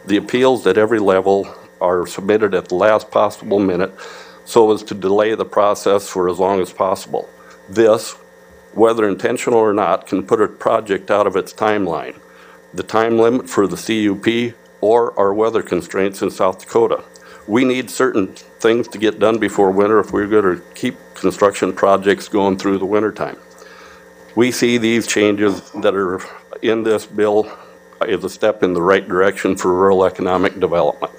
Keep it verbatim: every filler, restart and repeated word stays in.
The appeals at every level are submitted at the last possible minute so as to delay the process for as long as possible. This, whether intentional or not, can put a project out of its timeline, the time limit for the C U P, or our weather constraints in South Dakota. We need certain things to get done before winter if we're going to keep construction projects going through the wintertime. We see these changes that are in this bill as a step in the right direction for rural economic development.